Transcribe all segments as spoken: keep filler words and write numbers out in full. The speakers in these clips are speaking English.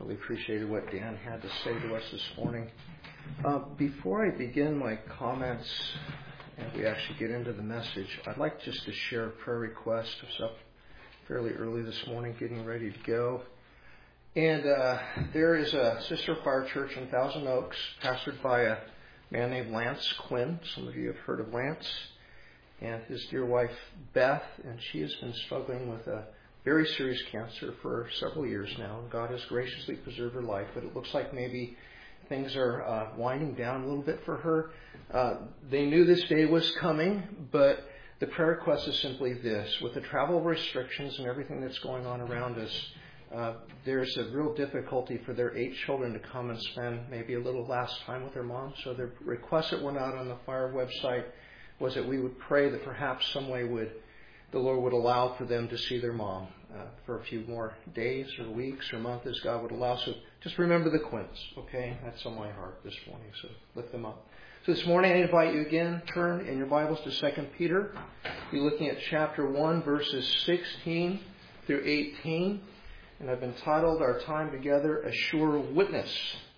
Really appreciated what Dan had to say to us this morning. Uh, before I begin my comments and we actually get into the message, I'd like just to share a prayer request. I was up fairly early this morning getting ready to go. And uh, there is a sister of our church in Thousand Oaks, pastored by a man named Lance Quinn. Some of you have heard of Lance. And his dear wife, Beth, and she has been struggling with a very serious cancer for several years now. And God has graciously preserved her life, but it looks like maybe things are uh, winding down a little bit for her. Uh, they knew this day was coming, but the prayer request is simply this. With the travel restrictions and everything that's going on around us, uh, there's a real difficulty for their eight children to come and spend maybe a little last time with their mom. So the request that went out on the Fire website was that we would pray that perhaps some way would the Lord would allow for them to see their mom uh, for a few more days or weeks or months as God would allow. So just remember the Quints, okay? That's on my heart this morning, so lift them up. So this morning I invite you again, turn in your Bibles to Second Peter. You're looking at chapter one, verses sixteen through eighteen. And I've entitled our time together, A Sure Witness.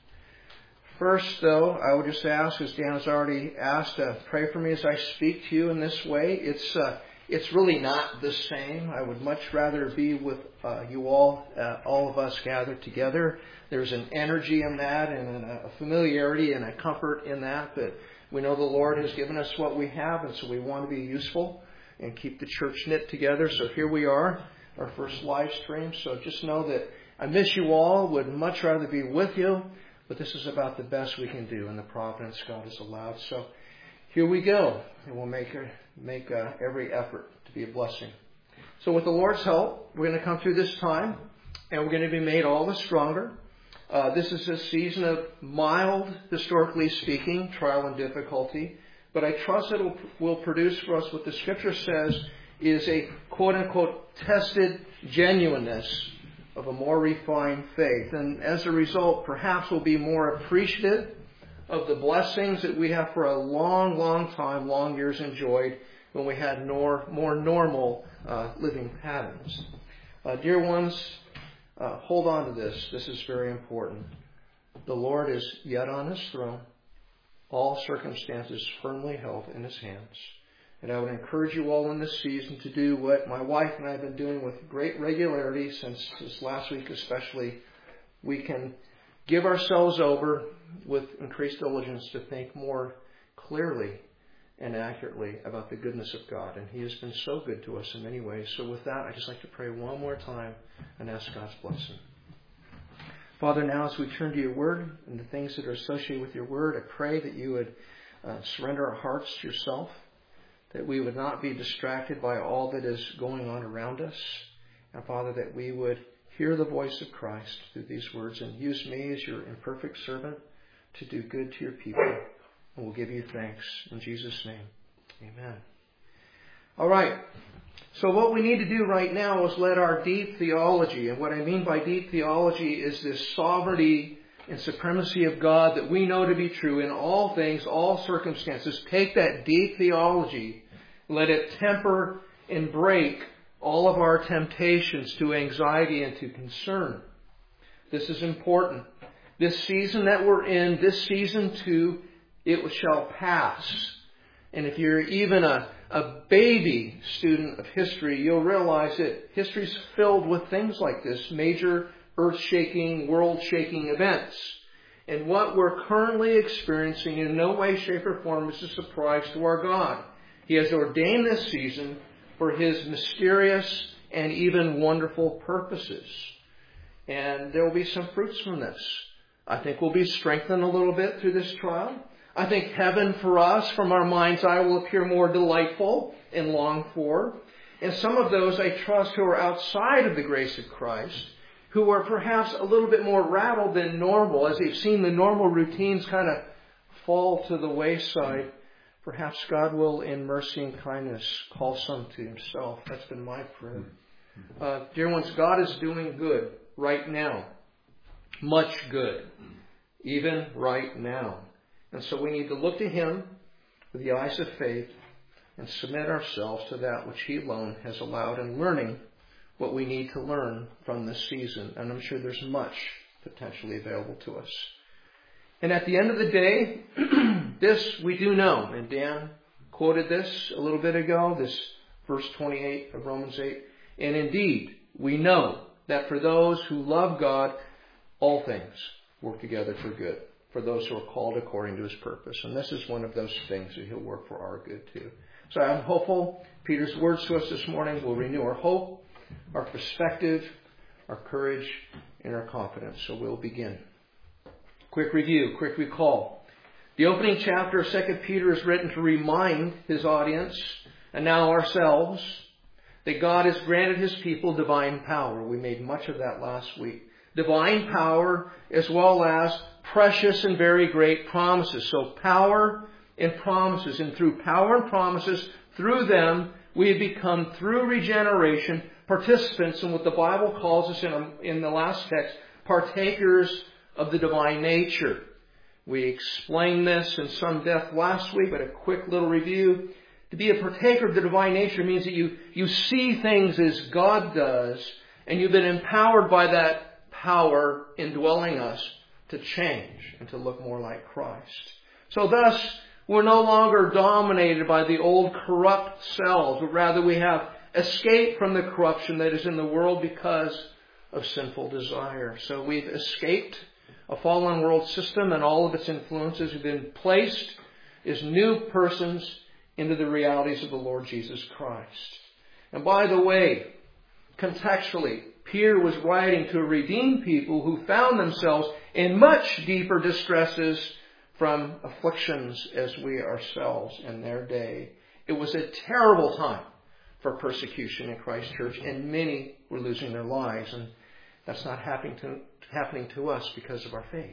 First, though, I would just ask, as Dan has already asked, uh, pray for me as I speak to you in this way. It's uh, it's really not the same. I would much rather be with uh, you all, uh, all of us gathered together. There's an energy in that and a familiarity and a comfort in that. But we know the Lord has given us what we have, and so we want to be useful and keep the church knit together. So here we are, our first live stream. So just know that I miss you all, would much rather be with you. But this is about the best we can do in the providence God has allowed. So here we go. And we'll make, a, make a, every effort to be a blessing. So with the Lord's help, we're going to come through this time. And we're going to be made all the stronger. Uh, this is a season of mild, historically speaking, trial and difficulty. But I trust it will, will produce for us what the Scripture says is a quote-unquote tested genuineness of a more refined faith. And as a result, perhaps we'll be more appreciative of the blessings that we have for a long, long time, long years enjoyed when we had nor, more normal uh, living patterns. Uh, dear ones, uh, hold on to this. This is very important. The Lord is yet on His throne, all circumstances firmly held in His hands. And I would encourage you all in this season to do what my wife and I have been doing with great regularity since this last week especially. We can give ourselves over with increased diligence to think more clearly and accurately about the goodness of God. And He has been so good to us in many ways. So with that, I'd just like to pray one more time and ask God's blessing. Father, now as we turn to your word and the things that are associated with your word, I pray that you would uh, surrender our hearts to yourself, that we would not be distracted by all that is going on around us. And Father, that we would hear the voice of Christ through these words and use me as your imperfect servant to do good to your people. And we'll give you thanks in Jesus' name. Amen. All right. So what we need to do right now is let our deep theology, and what I mean by deep theology is this sovereignty and supremacy of God that we know to be true in all things, all circumstances. Take that deep theology, let it temper and break all of our temptations to anxiety and to concern. This is important. This season that we're in, this season too, it shall pass. And if you're even a, a baby student of history, you'll realize that history's filled with things like this, major earth-shaking, world-shaking events. And what we're currently experiencing in no way, shape, or form is a surprise to our God. He has ordained this season for His mysterious and even wonderful purposes. And there will be some fruits from this. I think we'll be strengthened a little bit through this trial. I think heaven for us, from our mind's eye, will appear more delightful and longed for. And some of those, I trust, who are outside of the grace of Christ, who are perhaps a little bit more rattled than normal, as they've seen the normal routines kind of fall to the wayside, perhaps God will, in mercy and kindness, call some to Himself. That's been my prayer. Uh, dear ones, God is doing good right now. Much good. Even right now. And so we need to look to Him with the eyes of faith and submit ourselves to that which He alone has allowed, and learning what we need to learn from this season. And I'm sure there's much potentially available to us. And at the end of the day, this we do know, and Dan quoted this a little bit ago, this verse twenty-eight of Romans eight. And indeed, we know that for those who love God, all things work together for good, for those who are called according to His purpose. And this is one of those things that He'll work for our good too. So I'm hopeful Peter's words to us this morning will renew our hope, our perspective, our courage, and our confidence. So we'll begin. Quick review, quick recall. The opening chapter of Second Peter is written to remind his audience, and now ourselves, that God has granted His people divine power. We made much of that last week. Divine power as well as precious and very great promises. So power and promises. And through power and promises, through them, we have become, through regeneration, participants in what the Bible calls us in, in the last text, partakers of the divine nature. We explained this in some depth last week, but a quick little review. To be a partaker of the divine nature means that you, you see things as God does, and you've been empowered by that power indwelling us to change and to look more like Christ. So thus, we're no longer dominated by the old corrupt selves, but rather we have escaped from the corruption that is in the world because of sinful desire. So we've escaped a fallen world system and all of its influences. Have been placed as new persons into the realities of the Lord Jesus Christ. And by the way, contextually, Peter was writing to a redeemed people who found themselves in much deeper distresses from afflictions as we ourselves in their day. It was a terrible time for persecution in Christ's church, and many were losing their lives. And that's not happening to, happening to us because of our faith.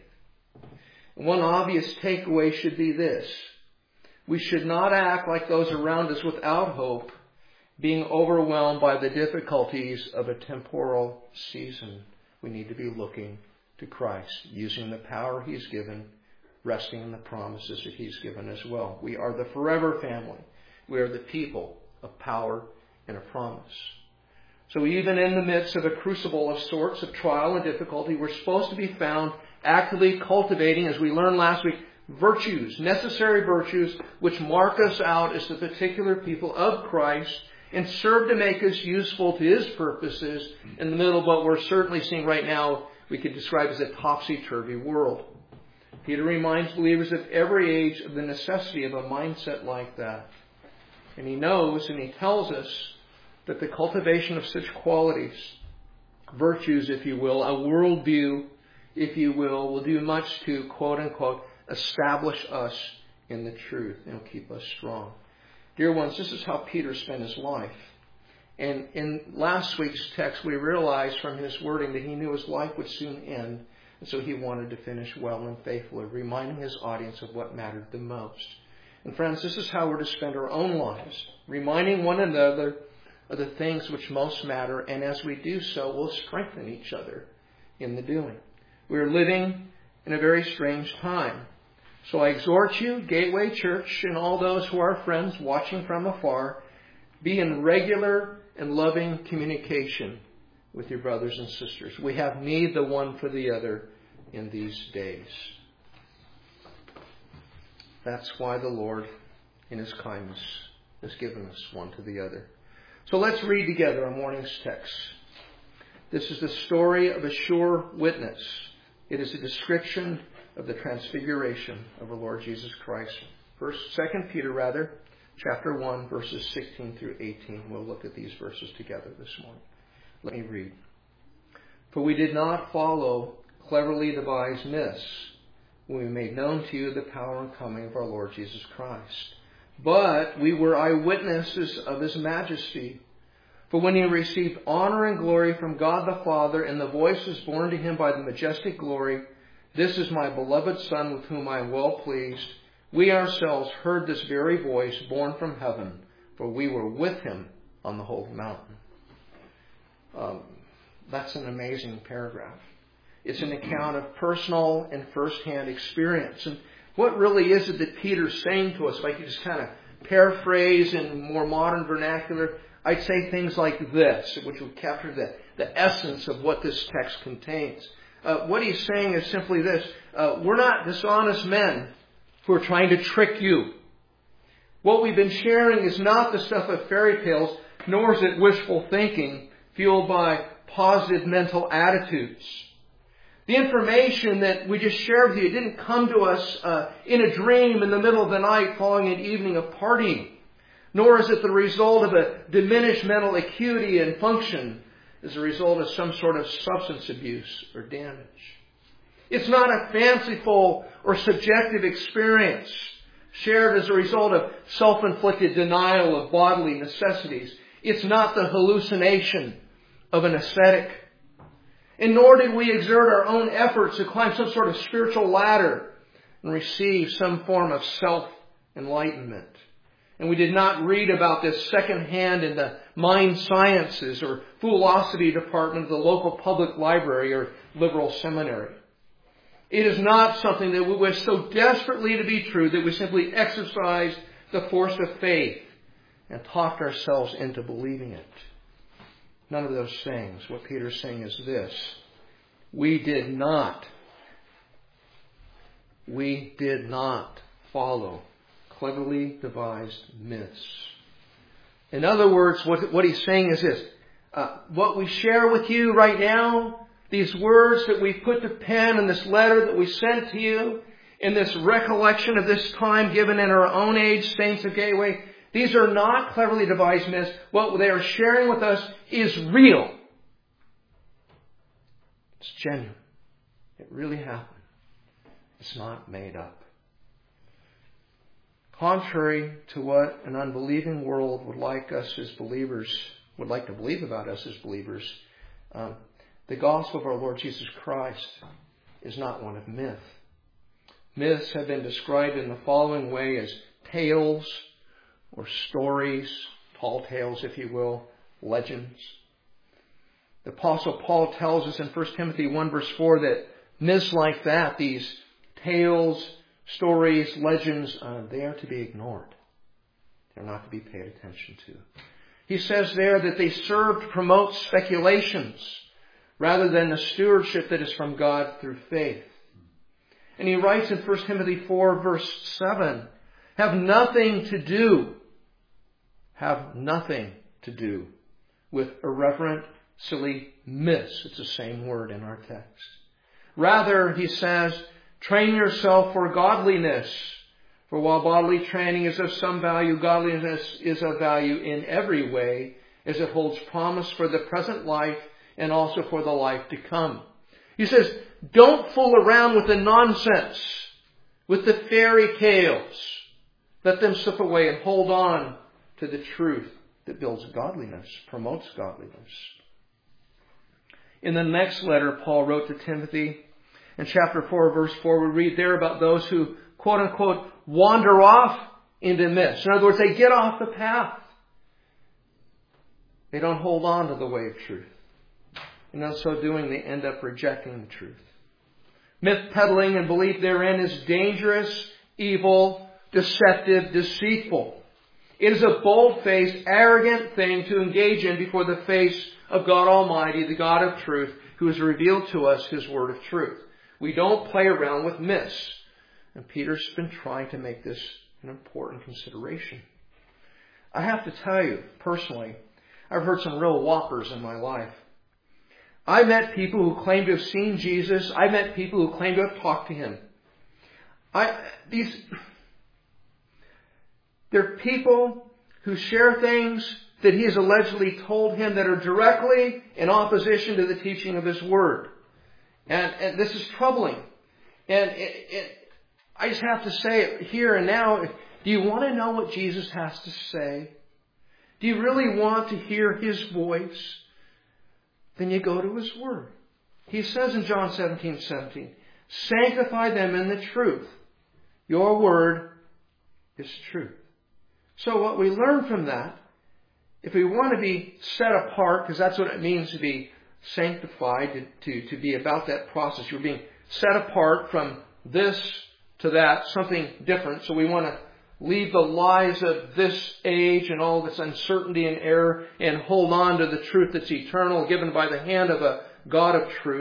And one obvious takeaway should be this. We should not act like those around us without hope, being overwhelmed by the difficulties of a temporal season. We need to be looking to Christ, using the power He's given, resting in the promises that He's given as well. We are the forever family. We are the people of power and of promise. So even in the midst of a crucible of sorts of trial and difficulty, we're supposed to be found actively cultivating, as we learned last week, virtues, necessary virtues, which mark us out as the particular people of Christ and serve to make us useful to His purposes in the middle of what we're certainly seeing right now we could describe as a topsy-turvy world. Peter reminds believers of every age of the necessity of a mindset like that. And he knows and he tells us that the cultivation of such qualities, virtues, if you will, a worldview, if you will, will do much to, quote-unquote, establish us in the truth and keep us strong. Dear ones, this is how Peter spent his life. And in last week's text, we realized from his wording that he knew his life would soon end. And so he wanted to finish well and faithfully, reminding his audience of what mattered the most. And friends, this is how we're to spend our own lives, reminding one another of the things which most matter. And as we do so, we'll strengthen each other in the doing. We're living in a very strange time. So I exhort you, Gateway Church, and all those who are friends watching from afar, be in regular and loving communication with your brothers and sisters. We have need the one for the other in these days. That's why the Lord, in His kindness, has given us one to the other. So let's read together our morning's text. This is the story of a sure witness. It is a description of the transfiguration of our Lord Jesus Christ. First, Second Peter, rather, chapter one, verses sixteen through eighteen. We'll look at these verses together this morning. Let me read. For we did not follow cleverly devised myths when we made known to you the power and coming of our Lord Jesus Christ. But we were eyewitnesses of His majesty. For when He received honor and glory from God the Father, and the voice was borne to Him by the majestic glory, this is my beloved Son with whom I am well pleased. We ourselves heard this very voice borne from heaven, for we were with Him on the holy mountain. Um, that's an amazing paragraph. It's an account of personal and first-hand experience. And what really is it that Peter's saying to us? If I could just kind of paraphrase in more modern vernacular, I'd say things like this, which would capture the, the essence of what this text contains. Uh, what he's saying is simply this. Uh, we're not dishonest men who are trying to trick you. What we've been sharing is not the stuff of fairy tales, nor is it wishful thinking fueled by positive mental attitudes. The information that we just shared with you didn't come to us uh, in a dream in the middle of the night following an evening of partying. Nor is it the result of a diminished mental acuity and function as a result of some sort of substance abuse or damage. It's not a fanciful or subjective experience shared as a result of self-inflicted denial of bodily necessities. It's not the hallucination of an ascetic. And nor did we exert our own efforts to climb some sort of spiritual ladder and receive some form of self-enlightenment. And we did not read about this secondhand in the mind sciences or philosophy department of the local public library or liberal seminary. It is not something that we wish so desperately to be true that we simply exercised the force of faith and talked ourselves into believing it. None of those things. What Peter's saying is this. We did not, we did not follow cleverly devised myths. In other words, what, what he's saying is this. Uh, what we share with you right now, these words that we put to pen in this letter that we sent to you, in this recollection of this time given in our own age, Saints of Gateway, these are not cleverly devised myths. What they are sharing with us is real. It's genuine. It really happened. It's not made up. Contrary to what an unbelieving world would like us as believers, would like to believe about us as believers, um, the gospel of our Lord Jesus Christ is not one of myth. Myths have been described in the following way as tales or stories, tall tales, if you will, legends. The Apostle Paul tells us in First Timothy one verse four that myths like that, these tales, stories, legends, uh, they are to be ignored. They're not to be paid attention to. He says there that they serve to promote speculations rather than the stewardship that is from God through faith. And he writes in First Timothy four verse seven, have nothing to do, have nothing to do with irreverent, silly myths. It's the same word in our text. Rather, he says, train yourself for godliness. For while bodily training is of some value, godliness is of value in every way, as it holds promise for the present life and also for the life to come. He says, don't fool around with the nonsense, with the fairy tales. Let them slip away and hold on to the truth that builds godliness, promotes godliness. In the next letter Paul wrote to Timothy, in chapter four, verse four, we read there about those who, quote unquote, wander off into myths. In other words, they get off the path. They don't hold on to the way of truth. And in so doing, they end up rejecting the truth. Myth peddling and belief therein is dangerous, evil, deceptive, deceitful. It is a bold-faced, arrogant thing to engage in before the face of God Almighty, the God of truth, who has revealed to us His word of truth. We don't play around with myths. And Peter's been trying to make this an important consideration. I have to tell you, personally, I've heard some real whoppers in my life. I met people who claim to have seen Jesus. I met people who claim to have talked to Him. I, these, they're people who share things that He has allegedly told him that are directly in opposition to the teaching of His Word. And, and this is troubling. And it, it, I just have to say it here and now. Do you want to know what Jesus has to say? Do you really want to hear His voice? Then you go to His Word. He says in John seventeen seventeen, sanctify them in the truth. Your Word is truth. So what we learn from that, if we want to be set apart, because that's what it means to be sanctified, to, to, to be about that process. You're being set apart from this to that, something different. So we want to leave the lies of this age and all this uncertainty and error and hold on to the truth that's eternal, given by the hand of a God of truth.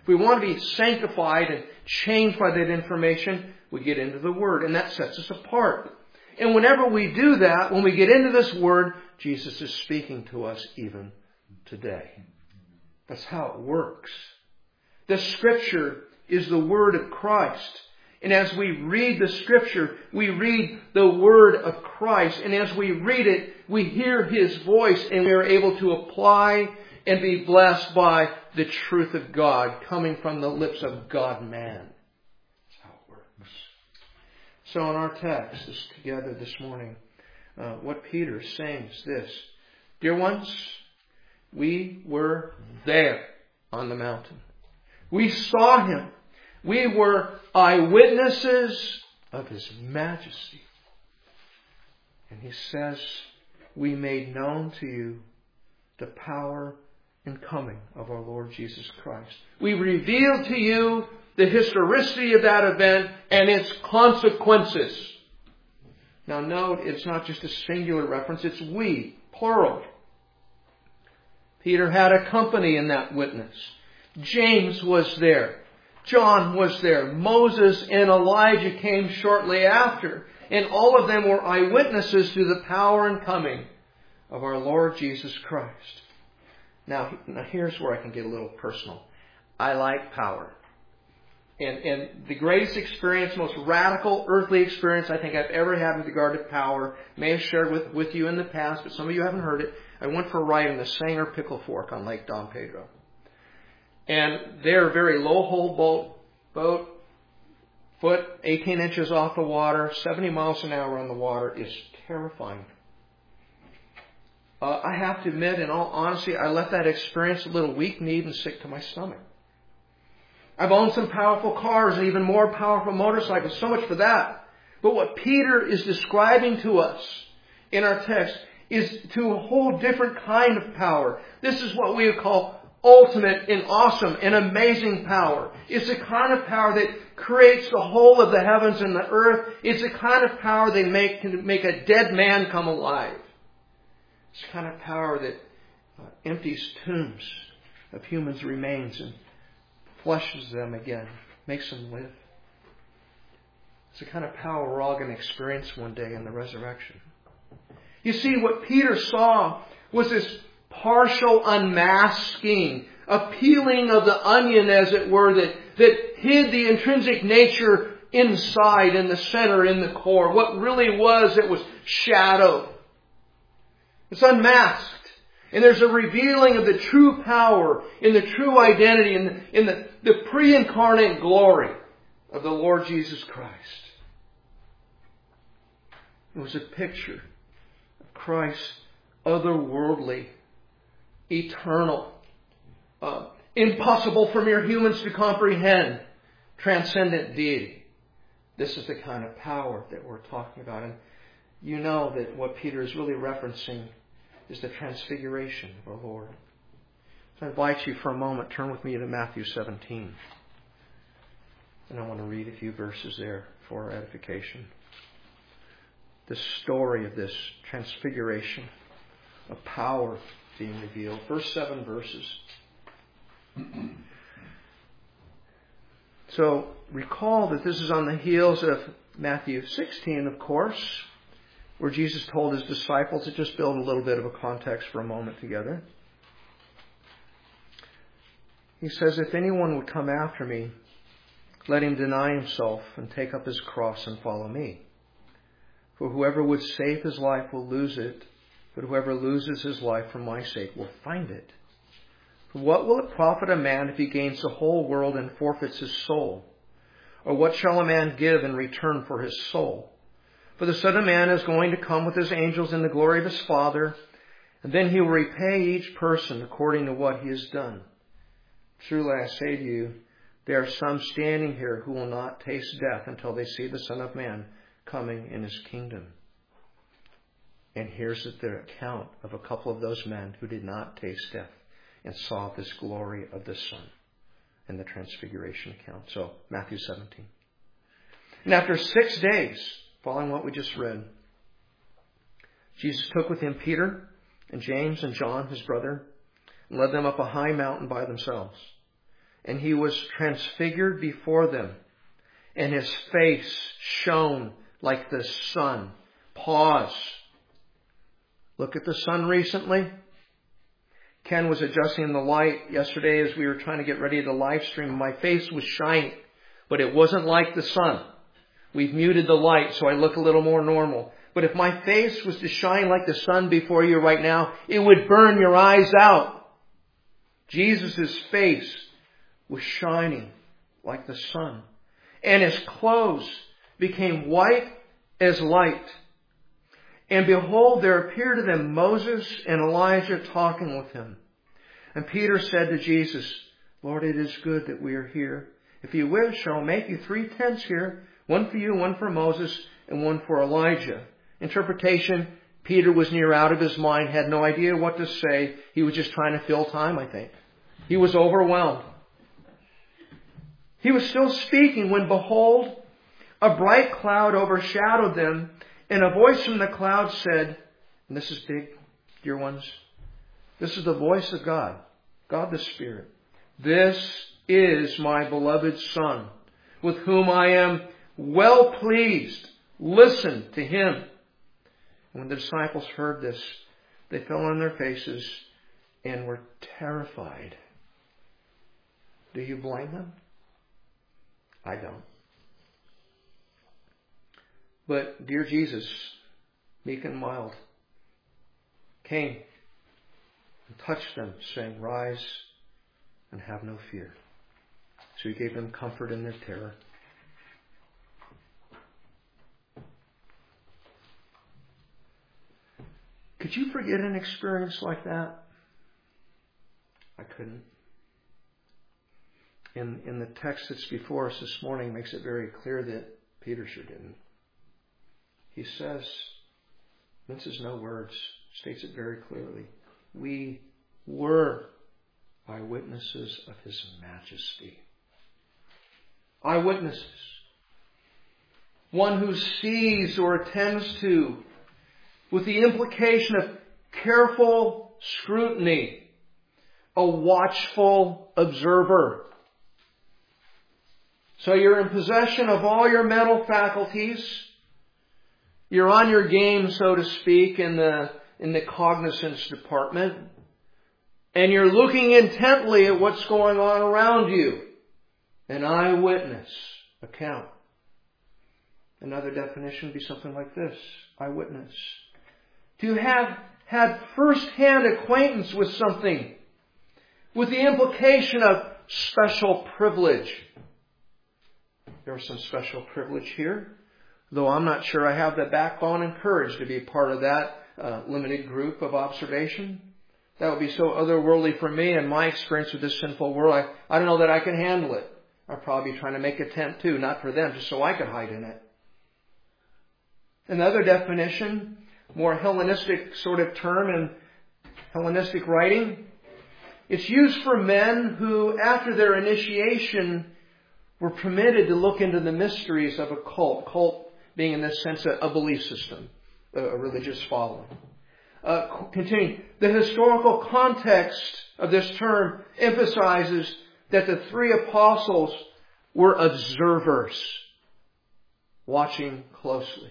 If we want to be sanctified and changed by that information, we get into the Word, and that sets us apart. And whenever we do that, when we get into this Word, Jesus is speaking to us even today. That's how it works. The Scripture is the Word of Christ. And as we read the Scripture, we read the Word of Christ. And as we read it, we hear His voice, and we are able to apply and be blessed by the truth of God coming from the lips of God-man. That's how it works. So in our text this together this morning, uh, what Peter is saying is this. Dear ones, we were there on the mountain. We saw Him. We were eyewitnesses of His majesty. And He says, we made known to you the power and coming of our Lord Jesus Christ. We revealed to you the historicity of that event and its consequences. Now note, it's not just a singular reference, it's we, plural. Peter had a company in that witness. James was there. John was there. Moses and Elijah came shortly after. And all of them were eyewitnesses to the power and coming of our Lord Jesus Christ. Now, now here's where I can get a little personal. I like power. And, and the greatest experience, most radical earthly experience I think I've ever had with regard to power, may have shared with, with you in the past, but some of you haven't heard it. I went for a ride in the Sanger Pickle Fork on Lake Don Pedro. And they're a very low hull boat, boat, foot eighteen inches off the water, seventy miles an hour on the water is terrifying. Uh, I have to admit, in all honesty, I left that experience a little weak-kneed and sick to my stomach. I've owned some powerful cars and even more powerful motorcycles, so much for that. But what Peter is describing to us in our text is to a whole different kind of power. This is what we would call ultimate and awesome and amazing power. It's the kind of power that creates the whole of the heavens and the earth. It's the kind of power that make, can make a dead man come alive. It's the kind of power that uh, empties tombs of humans' remains and flushes them again, makes them live. It's the kind of power we're all going to experience one day in the resurrection. You see, what Peter saw was this partial unmasking, a peeling of the onion, as it were, that, that hid the intrinsic nature inside, in the center, in the core. What really was, it was shadowed. It's unmasked. And there's a revealing of the true power, in the true identity, in the, in the, the pre-incarnate glory of the Lord Jesus Christ. It was a picture of Christ's otherworldly, eternal, uh, impossible for mere humans to comprehend, transcendent deity. This is the kind of power that we're talking about. And you know that what Peter is really referencing is the transfiguration of our Lord. So I invite you for a moment, turn with me to Matthew seventeen. And I want to read a few verses there for our edification. The story of this transfiguration, of power being revealed. First seven verses. So recall that this is on the heels of Matthew sixteen, of course, where Jesus told His disciples, to just build a little bit of a context for a moment together. He says, if anyone would come after me, let him deny himself and take up his cross and follow me. For whoever would save his life will lose it, but whoever loses his life for my sake will find it. For what will it profit a man if he gains the whole world and forfeits his soul? Or what shall a man give in return for his soul? For the Son of Man is going to come with His angels in the glory of His Father, and then He will repay each person according to what he has done. Truly I say to you, there are some standing here who will not taste death until they see the Son of Man coming in His kingdom. And here's the account of a couple of those men who did not taste death and saw this glory of the Son in the transfiguration account. So, Matthew seventeen. And after six days, following what we just read, Jesus took with Him Peter and James and John, His brother, and led them up a high mountain by themselves. and he was transfigured before them, and his face shone like the sun. Pause. Look at the sun recently. Ken was adjusting the light yesterday as we were trying to get ready to live stream. My face was shining, but it wasn't like the sun. We've muted the light so I look a little more normal. But if my face was to shine like the sun before you right now, it would burn your eyes out. Jesus' face was shining like the sun. And his clothes became white as light. And behold, there appeared to them Moses and Elijah talking with him. And Peter said to Jesus, Lord, it is good that we are here. If you wish, I will make you three tents here, one for you, one for Moses, and one for Elijah. Interpretation, Peter was near out of his mind, had no idea what to say. He was just trying to fill time, I think. He was overwhelmed. He was still speaking when, behold, a bright cloud overshadowed them, and a voice from the cloud said, and this is big, dear ones, this is the voice of God, God the Spirit. This is my beloved Son, with whom I am well pleased. Listen to him. And when the disciples heard this, they fell on their faces and were terrified. Do you blame them? I don't. But dear Jesus, meek and mild, came and touched them, saying, Rise and have no fear. So he gave them comfort in their terror. Could you forget an experience like that? I couldn't. In, in the text that's before us this morning makes it very clear that Peter sure didn't. He says, minces no words, states it very clearly. We were eyewitnesses of his majesty. Eyewitnesses. One who sees or attends to, with the implication of careful scrutiny, a watchful observer. So you're in possession of all your mental faculties. You're on your game, so to speak, in the, in the cognizance department. And you're looking intently at what's going on around you. An eyewitness account. Another definition would be something like this. Eyewitness. To have had first-hand acquaintance with something, with the implication of special privilege. There's some special privilege here, though I'm not sure I have the backbone and courage to be part of that uh, limited group of observation. That would be so otherworldly for me and my experience with this sinful world. I, I don't know that I can handle it. I'd probably be trying to make a tent too, not for them, just so I could hide in it. Another definition, more Hellenistic sort of term in Hellenistic writing. It's used for men who, after their initiation, were permitted to look into the mysteries of a cult. Cult being in this sense a, a belief system, a, a religious following. Uh, continuing, the historical context of this term emphasizes that the three apostles were observers, watching closely.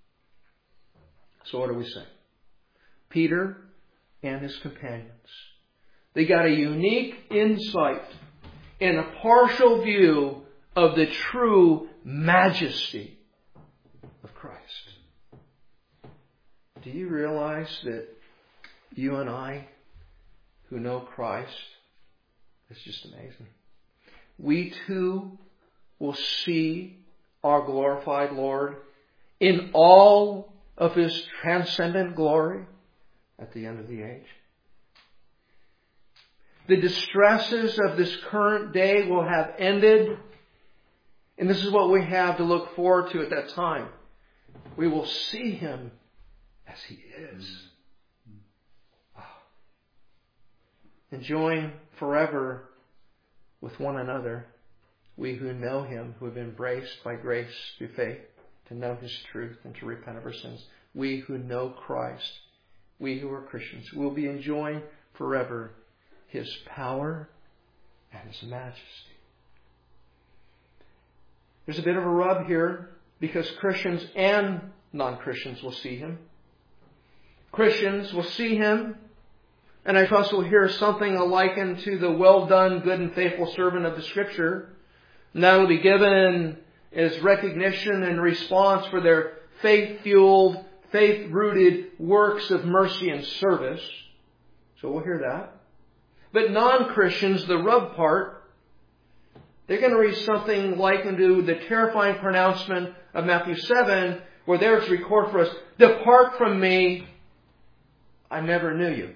So what do we say? Peter and his companions. They got a unique insight and a partial view of the true majesty of Christ. Do you realize that you and I, who know Christ, it's just amazing. We too will see our glorified Lord in all of his transcendent glory at the end of the age. The distresses of this current day will have ended. And this is what we have to look forward to at that time. We will see him as he is. Wow. Enjoying forever with one another, we who know him, who have been embraced by grace through faith, to know his truth and to repent of our sins. We who know Christ, we who are Christians, will be enjoying forever his power and His majesty. There's a bit of a rub here because Christians and non-Christians will see Him. Christians will see Him, and I trust we'll hear something likened to the well done, good and faithful servant of the Scripture. And that will be given as recognition and response for their faith-fueled, faith-rooted works of mercy and service. So we'll hear that. But non-Christians, the rub part, they're going to read something likened to the terrifying pronouncement of Matthew seven, where there it's recorded for us, "Depart from me, I never knew you."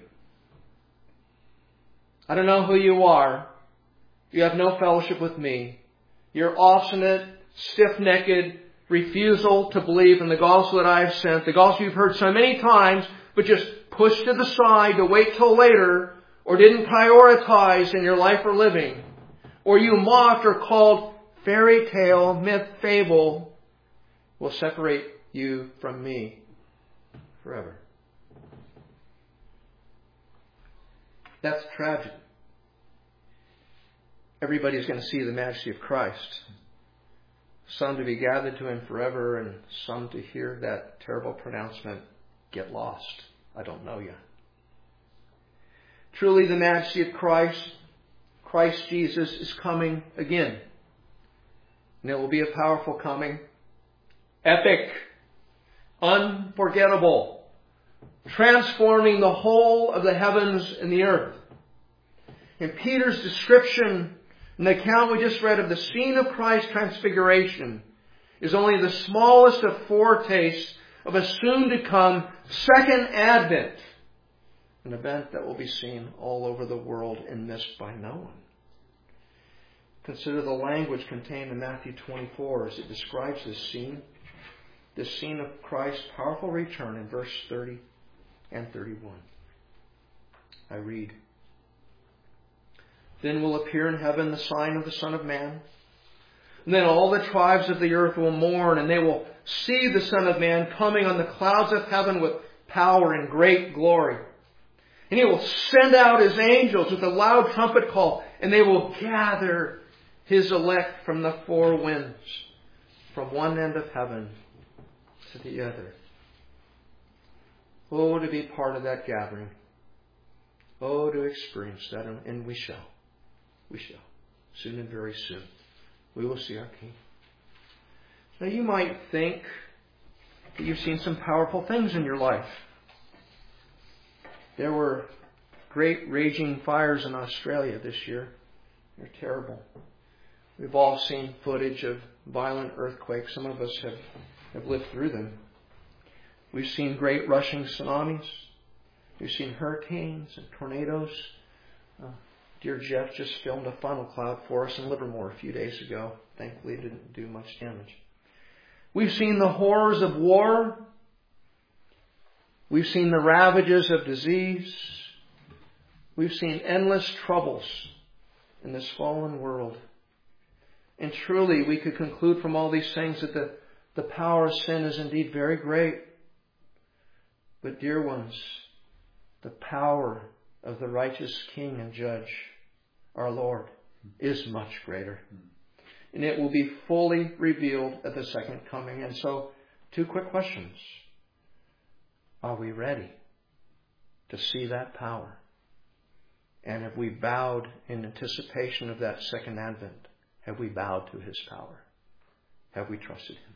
I don't know who you are. You have no fellowship with me. Your obstinate, stiff-necked refusal to believe in the gospel that I have sent, the gospel you've heard so many times, but just pushed to the side to wait till later, or didn't prioritize in your life or living, or you mocked or called fairy tale, myth, fable, will separate you from me forever. That's tragic. Everybody's going to see the majesty of Christ. Some to be gathered to Him forever, and some to hear that terrible pronouncement, "Get lost. I don't know you." Truly the majesty of Christ, Christ Jesus, is coming again. And it will be a powerful coming. Epic. Unforgettable. Transforming the whole of the heavens and the earth. In Peter's description, in the account we just read of the scene of Christ's transfiguration, is only the smallest of foretastes of a soon-to-come second advent. An event that will be seen all over the world and missed by no one. Consider the language contained in Matthew twenty-four as it describes this scene. This scene of Christ's powerful return in verse thirty and thirty-one. I read, "Then will appear in heaven the sign of the Son of Man. And then all the tribes of the earth will mourn, and they will see the Son of Man coming on the clouds of heaven with power and great glory. And He will send out His angels with a loud trumpet call, and they will gather His elect from the four winds, from one end of heaven to the other." Oh, to be part of that gathering. Oh, to experience that, and we shall. We shall. Soon and very soon. We will see our King. Now you might think that you've seen some powerful things in your life. There were great raging fires in Australia this year. They're terrible. We've all seen footage of violent earthquakes. Some of us have, have lived through them. We've seen great rushing tsunamis. We've seen hurricanes and tornadoes. Uh, dear Jeff just filmed a funnel cloud for us in Livermore a few days ago. Thankfully it didn't do much damage. We've seen the horrors of war. We've seen the ravages of disease. We've seen endless troubles in this fallen world. And truly we could conclude from all these things that the, the power of sin is indeed very great. But dear ones, the power of the righteous King and Judge, our Lord, is much greater. And it will be fully revealed at the second coming. And so, two quick questions. Are we ready to see that power? And have we bowed in anticipation of that second advent? Have we bowed to His power? Have we trusted Him?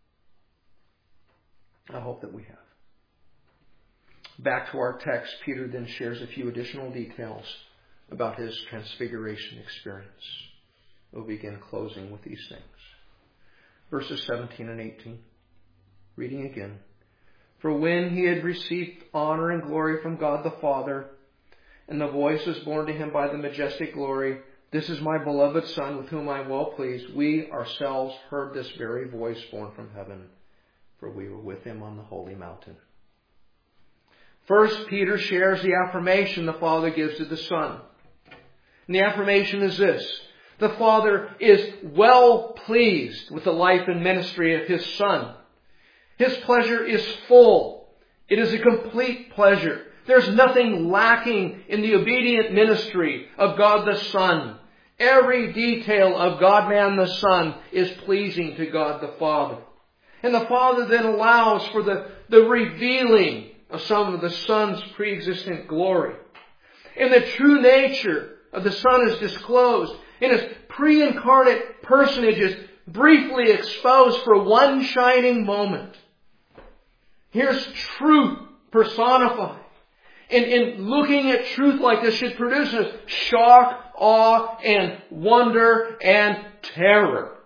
I hope that we have. Back to our text, Peter then shares a few additional details about his transfiguration experience. We'll begin closing with these things. Verses seventeen and eighteen. Reading again. "For when He had received honor and glory from God the Father, and the voice was borne to Him by the majestic glory, 'This is my beloved Son, with whom I am well pleased,' we ourselves heard this very voice borne from heaven, for we were with Him on the holy mountain." First, Peter shares the affirmation the Father gives to the Son. And the affirmation is this: the Father is well pleased with the life and ministry of His Son. His pleasure is full. It is a complete pleasure. There's nothing lacking in the obedient ministry of God the Son. Every detail of God-man the Son is pleasing to God the Father. And the Father then allows for the, the revealing of some of the Son's pre-existent glory. And the true nature of the Son is disclosed. And His pre-incarnate personage is briefly exposed for one shining moment. Here's truth personified. And in looking at truth like this should produce us shock, awe, and wonder, and terror.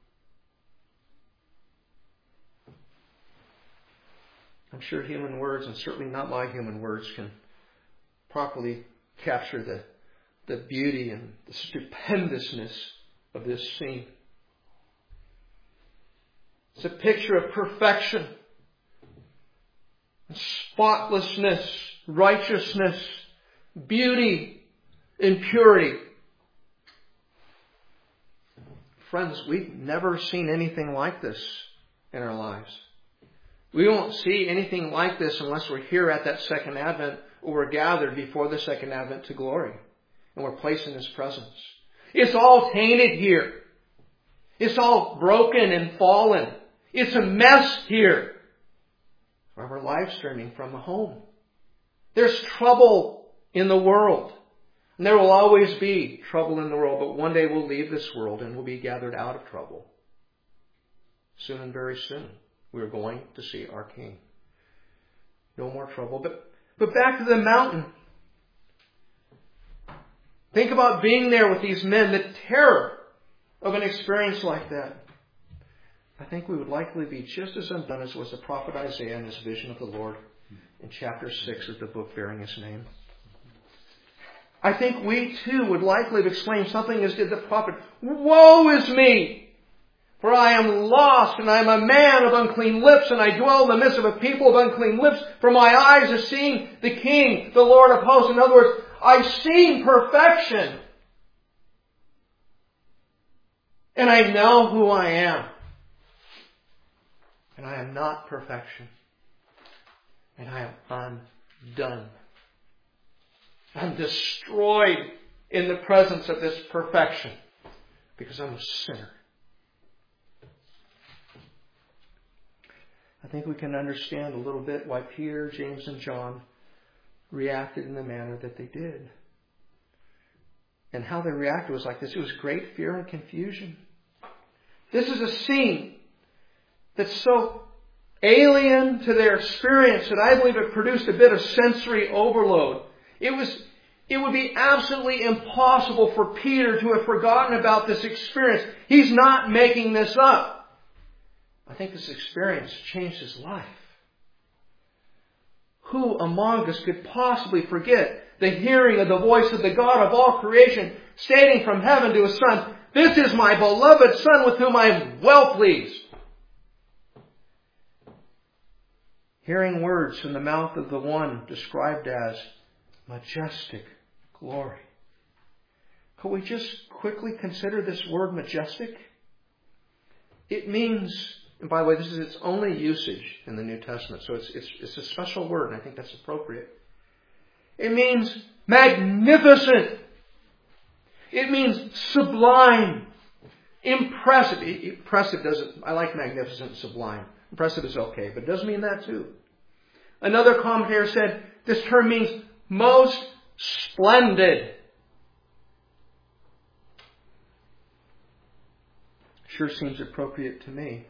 I'm sure human words, and certainly not my human words, can properly capture the, the beauty and the stupendousness of this scene. It's a picture of perfection, spotlessness, righteousness, beauty, and purity. Friends, we've never seen anything like this in our lives. We won't see anything like this unless we're here at that second advent, or we're gathered before the second advent to glory, and we're placed in His presence. It's all tainted here. It's all broken and fallen. It's a mess here. We're live streaming from a home. There's trouble in the world. And there will always be trouble in the world. But one day we'll leave this world and we'll be gathered out of trouble. Soon and very soon. We're going to see our King. No more trouble. But, but back to the mountain. Think about being there with these men. The terror of an experience like that. I think we would likely be just as undone as was the prophet Isaiah in his vision of the Lord in chapter six of the book bearing his name. I think we too would likely have exclaimed something as did the prophet, "Woe is me! For I am lost, and I am a man of unclean lips, and I dwell in the midst of a people of unclean lips, for my eyes have seen the King, the Lord of hosts." In other words, I've seen perfection. And I know who I am. And I am not perfection. And I am undone. I'm destroyed in the presence of this perfection because I'm a sinner. I think we can understand a little bit why Peter, James, and John reacted in the manner that they did. And how they reacted was like this. It was great fear and confusion. This is a scene that's so alien to their experience that I believe it produced a bit of sensory overload. It was, it would be absolutely impossible for Peter to have forgotten about this experience. He's not making this up. I think this experience changed his life. Who among us could possibly forget the hearing of the voice of the God of all creation stating from heaven to His Son, "This is my beloved Son with whom I am well pleased." Hearing words from the mouth of the one described as majestic glory. Could we just quickly consider this word majestic? It means, and by the way, this is its only usage in the New Testament, so it's, it's, it's a special word, and I think that's appropriate. It means magnificent. It means sublime. Impressive. Impressive doesn't, I like magnificent and sublime. Impressive is okay, but it does mean that too. Another commentator said this term means most splendid. Sure seems appropriate to me.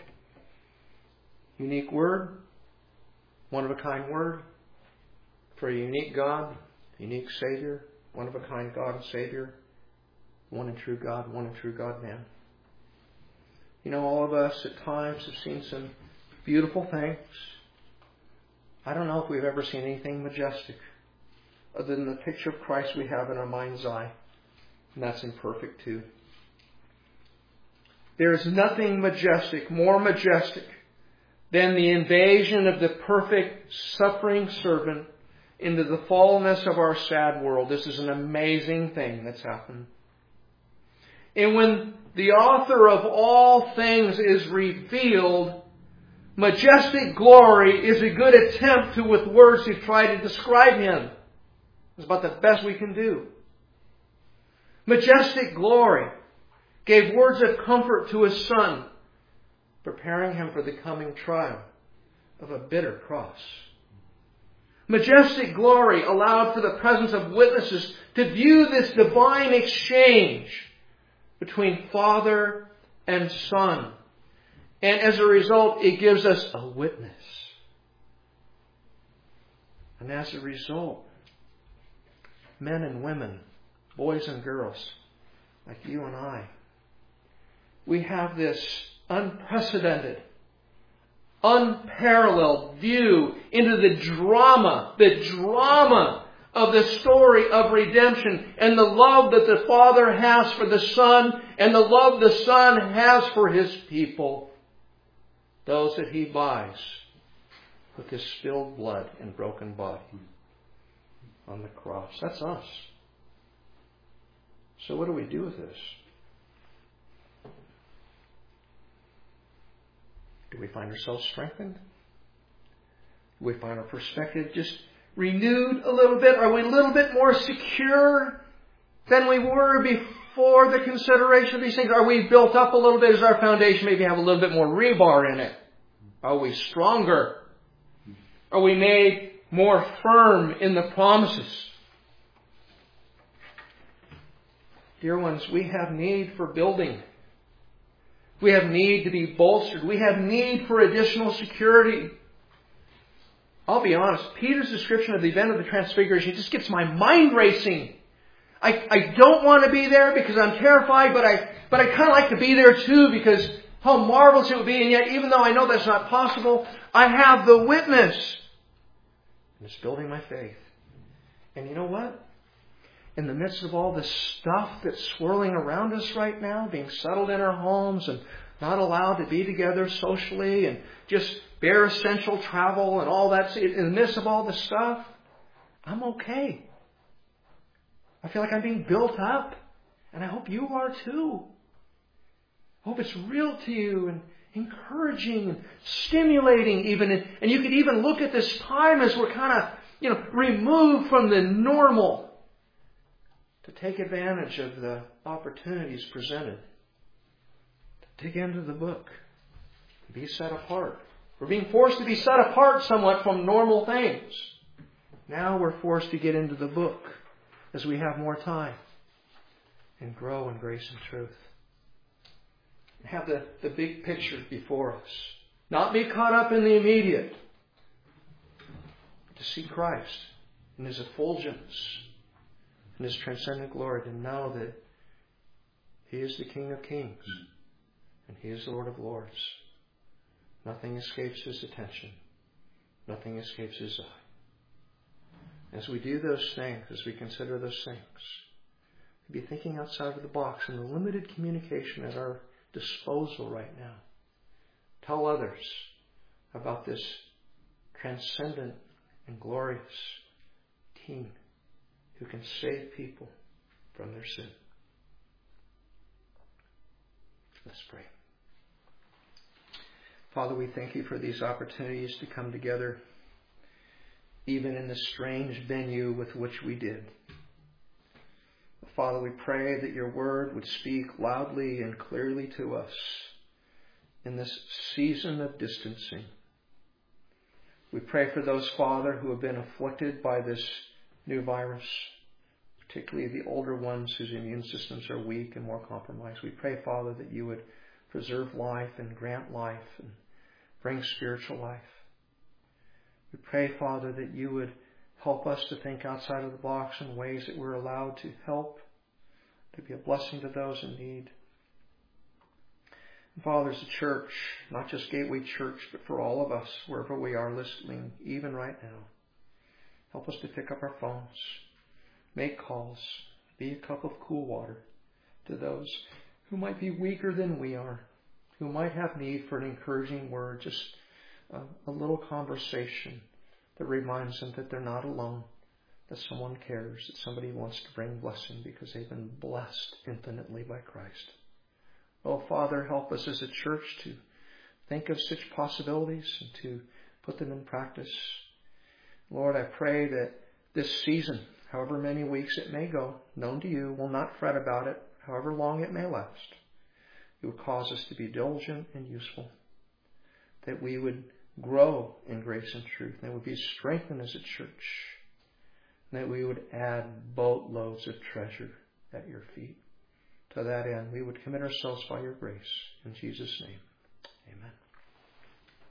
Unique word, one of a kind word, for a unique God, unique Savior, one of a kind God and Savior, one and true God, one and true God man. You know, all of us at times have seen some beautiful things. I don't know if we've ever seen anything majestic other than the picture of Christ we have in our mind's eye. And that's imperfect too. There is nothing majestic, more majestic, than the invasion of the perfect suffering servant into the fallenness of our sad world. This is an amazing thing that's happened. And when the author of all things is revealed, majestic glory is a good attempt to, with words, to try to describe Him. It's about the best we can do. Majestic glory gave words of comfort to His Son, preparing Him for the coming trial of a bitter cross. Majestic glory allowed for the presence of witnesses to view this divine exchange between Father and Son. And as a result, it gives us a witness. And as a result, men and women, boys and girls, like you and I, we have this unprecedented, unparalleled view into the drama, the drama of the story of redemption and the love that the Father has for the Son and the love the Son has for His people, those that He buys with His spilled blood and broken body on the cross. That's us. So what do we do with this? Do we find ourselves strengthened? Do we find our perspective just renewed a little bit? Are we a little bit more secure than we were before the consideration of these things? Are we built up a little bit? Does our foundation maybe have a little bit more rebar in it? Are we stronger? Are we made more firm in the promises? Dear ones, we have need for building. We have need to be bolstered. We have need for additional security. I'll be honest, Peter's description of the event of the Transfiguration just gets my mind racing. I, I don't want to be there because I'm terrified, but I but I kind of like to be there too because how marvelous it would be. And yet, even though I know that's not possible, I have the witness. And it's building my faith. And you know what? In the midst of all this stuff that's swirling around us right now, being settled in our homes and not allowed to be together socially and just bare essential travel and all that, in the midst of all this stuff, I'm okay. I feel like I'm being built up, and I hope you are too. I hope it's real to you and encouraging and stimulating even. And you could even look at this time as we're kind of, you know, removed from the normal to take advantage of the opportunities presented. To dig into the book. To be set apart. We're being forced to be set apart somewhat from normal things. Now we're forced to get into the book as we have more time and grow in grace and truth. And have the, the big picture before us. Not be caught up in the immediate. But to see Christ in His effulgence, in His transcendent glory, to know that He is the King of Kings and He is the Lord of Lords. Nothing escapes His attention. Nothing escapes His eye. As we do those things, as we consider those things, be thinking outside of the box in the limited communication at our disposal right now. Tell others about this transcendent and glorious King who can save people from their sin. Let's pray. Father, we thank You for these opportunities to come together, even in the strange venue with which we did. Father, we pray that Your word would speak loudly and clearly to us in this season of distancing. We pray for those, Father, who have been afflicted by this new virus, particularly the older ones whose immune systems are weak and more compromised. We pray, Father, that You would preserve life and grant life and bring spiritual life. We pray, Father, that You would help us to think outside of the box in ways that we're allowed to help, to be a blessing to those in need. And Father, as a church, not just Gateway Church, but for all of us, wherever we are listening, even right now, help us to pick up our phones, make calls, be a cup of cool water to those who might be weaker than we are, who might have need for an encouraging word, just a, a little conversation that reminds them that they're not alone, that someone cares, that somebody wants to bring blessing because they've been blessed infinitely by Christ. Oh, Father, help us as a church to think of such possibilities and to put them in practice. Lord, I pray that this season however many weeks it may go, known to you, will not fret about it, however long it may last. It would cause us to be diligent and useful, that we would grow in grace and truth, that we would be strengthened as a church, and that we would add boatloads of treasure at your feet. To that end, we would commit ourselves by your grace. In Jesus' name, amen.